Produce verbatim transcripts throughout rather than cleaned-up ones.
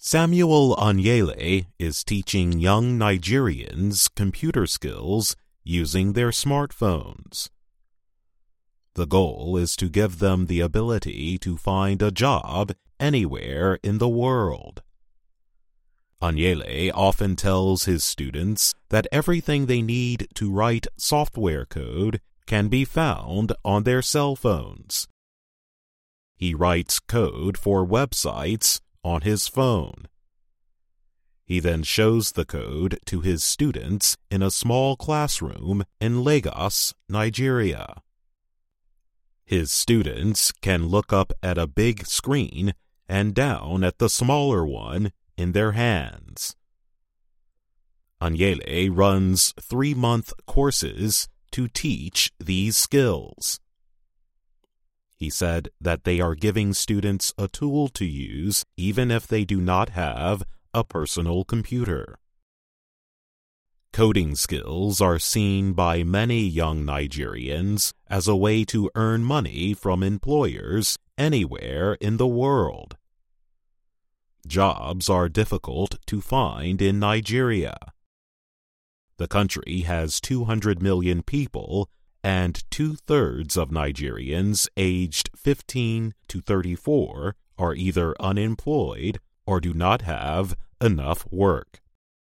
Samuel Anyele is teaching young Nigerians computer skills using their smartphones. The goal is to give them the ability to find a job anywhere in the world. Anyele often tells his students that everything they need to write software code can be found on their cell phones. He writes code for websites on his phone. He then shows the code to his students in a small classroom in Lagos, Nigeria. His students can look up at a big screen and down at the smaller one in their hands. Anyele runs three-month courses to teach these skills. He said that they are giving students a tool to use even if they do not have a personal computer. Coding skills are seen by many young Nigerians as a way to earn money from employers anywhere in the world. Jobs are difficult to find in Nigeria. The country has two hundred million people, and two-thirds of Nigerians aged fifteen to thirty-four are either unemployed or do not have enough work.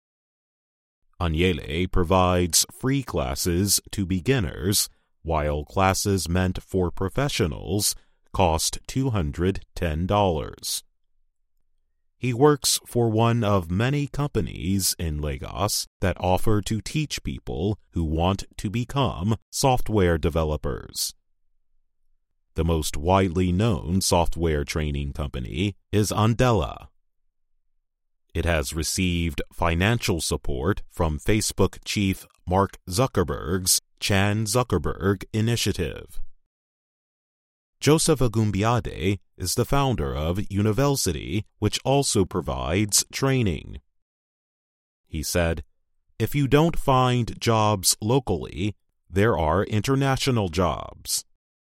Anyele provides free classes to beginners, while classes meant for professionals cost two hundred ten dollars. He works for one of many companies in Lagos that offer to teach people who want to become software developers. The most widely known software training company is Andela. It has received financial support from Facebook chief Mark Zuckerberg's Chan Zuckerberg Initiative. Joseph Agumbiade is the founder of University, which also provides training. He said, "If you don't find jobs locally, there are international jobs."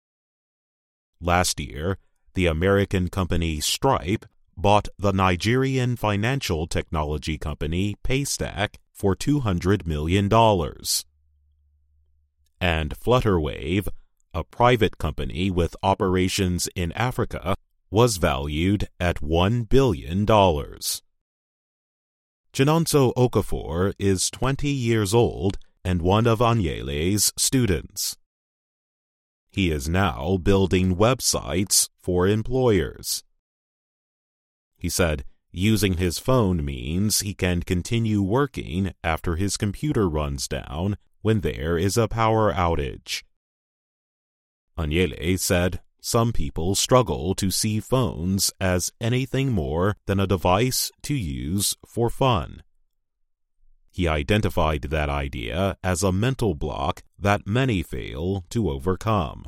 Last year, the American company Stripe bought the Nigerian financial technology company Paystack for two hundred million dollars. And Flutterwave, a private company with operations in Africa, was valued at one billion dollars. Chinonso Okafor is twenty years old and one of Anyele's students. He is now building websites for employers. He said using his phone means he can continue working after his computer runs down when there is a power outage. Anyele said some people struggle to see phones as anything more than a device to use for fun. He identified that idea as a mental block that many fail to overcome.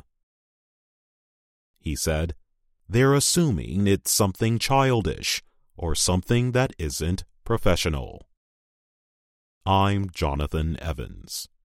He said, "They're assuming it's something childish or something that isn't professional." I'm Jonathan Evans.